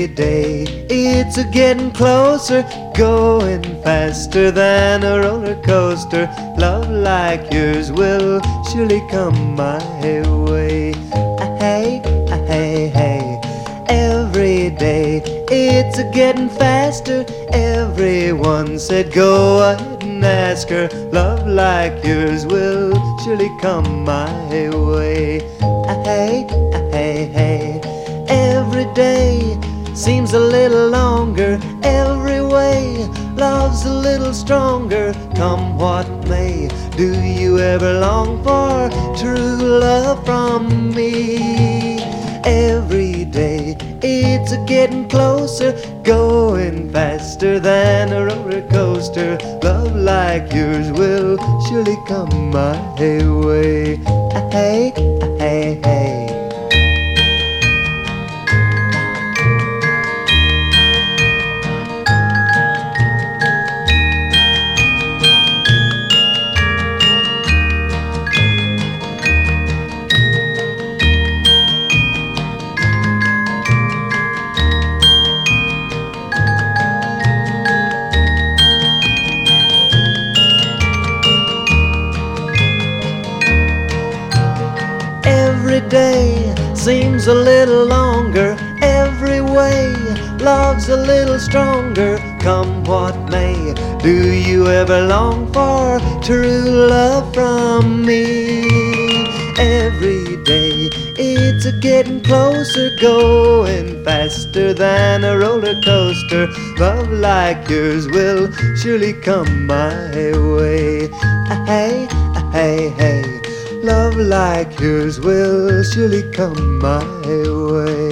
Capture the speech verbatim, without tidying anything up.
day it's a getting closer, going faster than a roller coaster. Love like yours will surely come my way. Hey, hey, hey. Every day it's a getting faster. Everyone said go ahead and ask her. Love like yours will surely come my way. Hey, hey, hey. Every day seems a little longer. Every way love's a little stronger. Come what may, do you ever long for true love from me? Every day it's a getting closer, going faster than a roller coaster. Love like yours will surely come my way. Hey, hey, hey. Every day seems a little longer. Every way love's a little stronger. Come what may, do you ever long for true love from me? Every day it's a getting closer, going faster than a roller coaster. Love like yours will surely come my way. Hey, hey, hey. Love like yours will surely come my way.